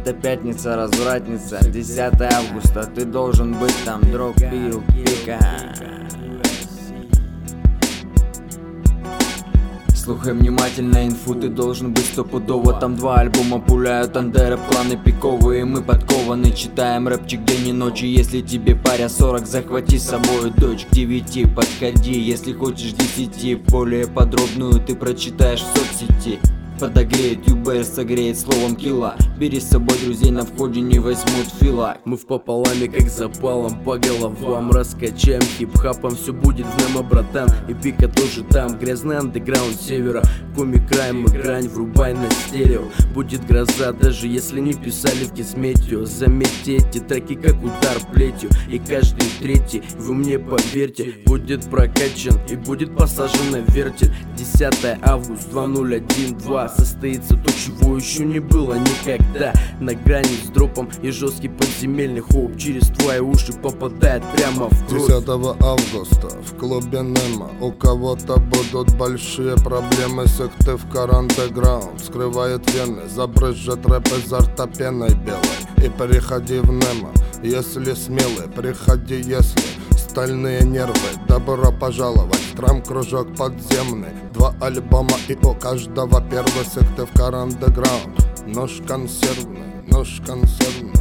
Это пятница, развратница, 10 августа. Ты должен быть там, дроп, пил, пика. Слухай внимательно инфу, ты должен быть стопудово. Там 2 альбома пуляют андеры, планы пиковые. Мы подкованы, читаем рэпчик день и ночи. Если тебе паря 40, захвати с собой дочь. К 9 подходи, если хочешь 10. Более подробную ты прочитаешь в соцсети. Подогреет ЮБР, согреет словом килла. Бери с собой друзей, на входе не возьмут фила. Мы в пополаме, как запалом, по головам раскачаем. Хип-хапом все будет в немо, братан. И пика тоже там, грязный андеграунд севера. Комик краем и грань, врубай на стерео. Будет гроза, даже если не писали в Кисметио. Заметьте, эти треки как удар плетью. И каждый третий, вы мне поверьте, будет прокачан и будет посажен на вертель. 10 августа 2012 состоится то, чего еще не было никогда. На грани с дропом и жесткий подземельный хоп через твои уши попадает прямо в кровь. 10 августа в клубе Немо у кого-то будут большие проблемы. Секты в Андеграунд скрывает вены, забрызжет рэп изо рта пеной белой. И приходи в Немо, если смелый, приходи, если стальные нервы. Добро пожаловать в трам-кружок подземный. 2 альбома и у каждого первый. Секты в Андеграунд. Нож консервный, нож консервный.